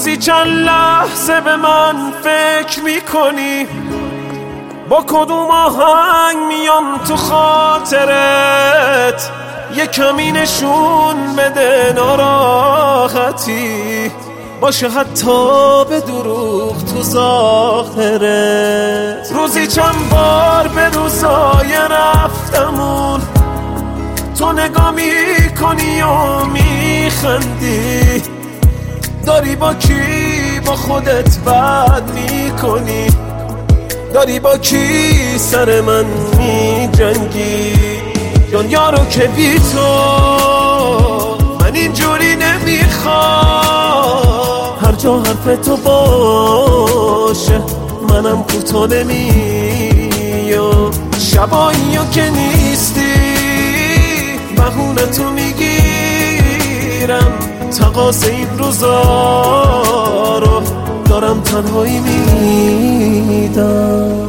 روزی چند لحظه به من فکر میکنی با کدوم آهنگ میام تو خاطرت، یه کمی نشون بده ناراحتی باشه حتی به دروغ تو ظاهرت. روزی چند بار به روزای رفتمون تو نگاه میکنی و میخندی، داری با کی با خودت بد میکنی، داری با کی سر من میجنگی. دنیا رو که بی تو من اینجوری نمیخوام، هر جا حرف تو باشه منم کوتاه نمیام. شباییو که نیستی بهونه تو میگیرم، تقاص این روزا رو دارم تنهایی میدم.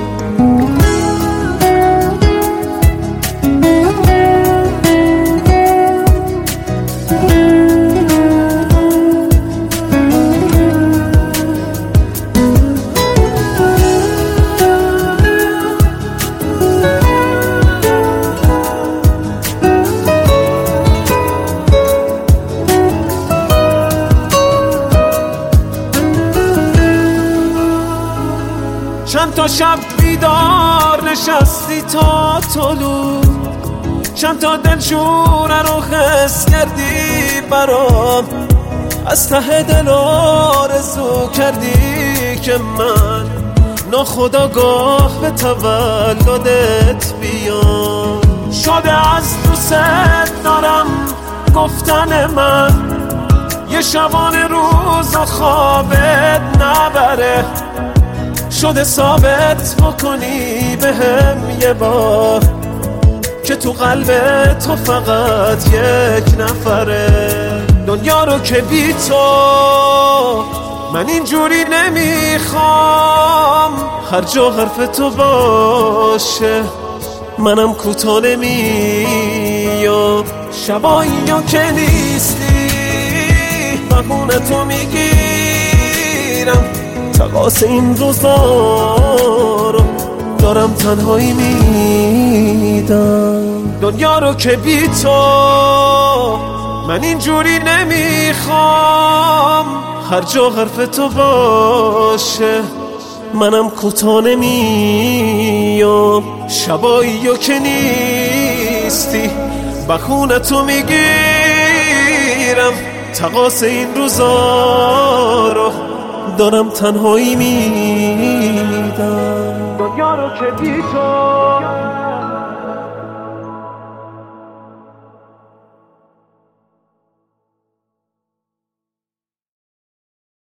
چند تا شب بیدار نشستی تا طلوع، چند تا دلشوره رو حس کردی برام، از ته دل آرزو کردی که من ناخودآگاه به تولدت بیام. شده از دوست دارم گفتن من یه شبانه روز و خوابت نبره، شده ثابت بکنی بهم یه بار که تو قلب تو فقط یک نفره. دنیا رو که بی تو من اینجوری نمیخوام، هر جا حرف تو باشه منم کوتاه نمیام. شبایی که نیستی بهونه تو میگیرم، تقاص این روزا رو دارم تنهایی میدم. دنیا رو که بی تو من اینجوری نمیخوام، هر جا حرف تو باشه منم کوتاه نمیام. شبایی که نیستی بهونه تو میگیرم، تقاص این روزا رو دارم تنهایی میدم. دنیا رو که بی تو